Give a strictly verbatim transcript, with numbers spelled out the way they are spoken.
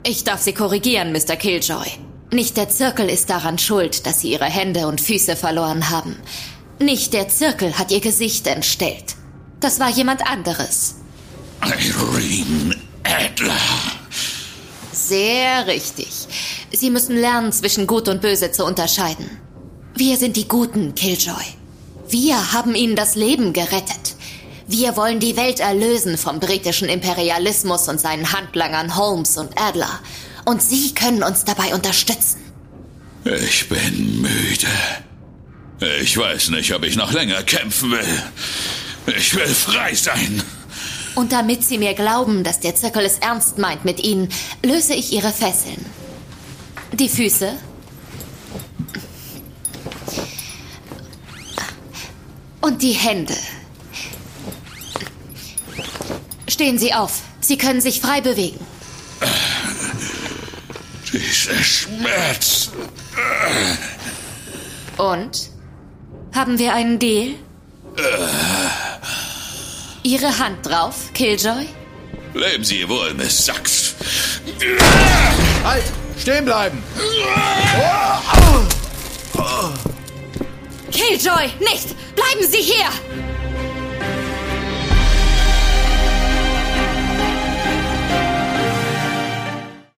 Ich darf Sie korrigieren, Mister Killjoy. Nicht der Zirkel ist daran schuld, dass Sie Ihre Hände und Füße verloren haben. Nicht der Zirkel hat Ihr Gesicht entstellt. Das war jemand anderes. Irene Adler. Sehr richtig. Sie müssen lernen, zwischen Gut und Böse zu unterscheiden. Wir sind die Guten, Killjoy. Wir haben Ihnen das Leben gerettet. Wir wollen die Welt erlösen vom britischen Imperialismus und seinen Handlangern Holmes und Adler. Und Sie können uns dabei unterstützen. Ich bin müde. Ich weiß nicht, ob ich noch länger kämpfen will. Ich will frei sein. Und damit Sie mir glauben, dass der Zirkel es ernst meint mit Ihnen, löse ich Ihre Fesseln. Die Füße. Und die Hände. Stehen Sie auf. Sie können sich frei bewegen. Dieser Schmerz. Und? Haben wir einen Deal? Ihre Hand drauf, Killjoy? Leben Sie wohl, Miss Sachs. Halt! Stehen bleiben! Killjoy, nicht! Bleiben Sie hier!